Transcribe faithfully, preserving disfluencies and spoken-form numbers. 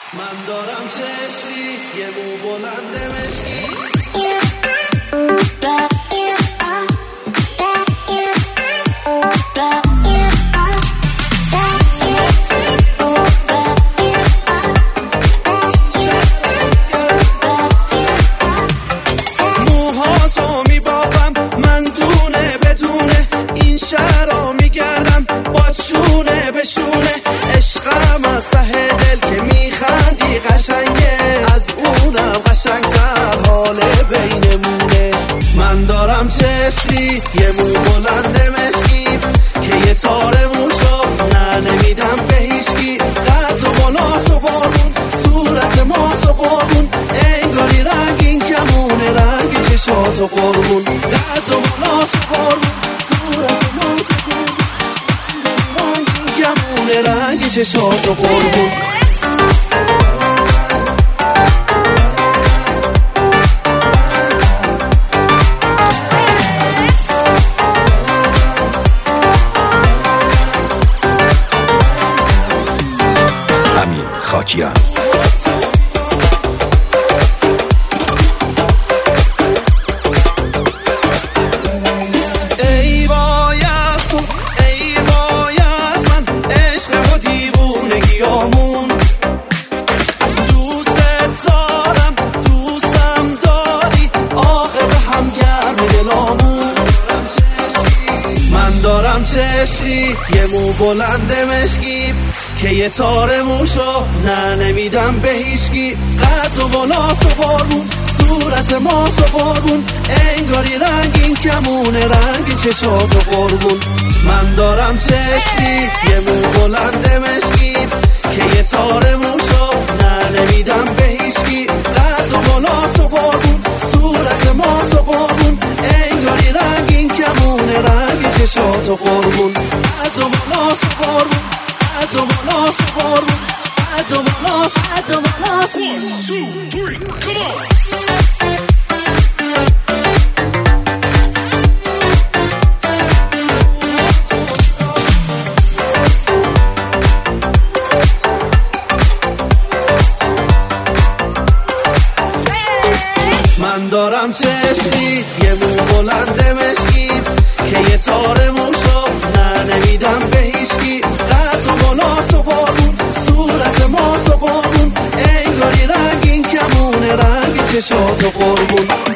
من دارم چشمی یه مو بلند مشکی. موهاتو میبافم من دونه بدونه، این شهر رو میگردم با شونه به شونه. عشقم از ته دل که میخندی قشنگه، از اونم قشنگتر حال بینمونه. من دارم چشمی یه مو بلند مشکی، که یه تار موشو نه نمیدم به هیچکی. قد و بلاس و قربون صورت ماس و قربون، انگاری رنگین کمونه رنگ چشات و قربون. قد و بلاس و قربون صورت ماس و قربون، رنگین کمونه رنگ چشات و قربون. خاکیان ای وای از تو ای وای از من، عشق و دیوونگیامون. دوست دارم دوستم داری، آخه به هم گرم دلامون. من دارم چشمی یه مو بلند مشکی، که یه تار موشو نه نمیدم به هیچکی. قد و بلاس و قربون صورت ماس و قربون، انگاری رنگین کمونه رنگ چشات و قربون. من دارم چشمی یه مو بلند مشکی، که یه تار موشو نه نمیدم به هیچکی. قد و بلاس و قربون صورت ماس و قربون، انگاری رنگین کمونه رنگ چشات و قربون. قد و بلاس و قربون قد و بلاس و قربون، قد و بلاس قد و بلاس. one two three come on. من دارم چشمی یه مو بلند مشکی، که یه تار موشو نه نمیدم به هیچکی. قد و بلاس و قربون صورت ماس و قربون، انگاری رنگین کمونه رنگ چشات و قربون.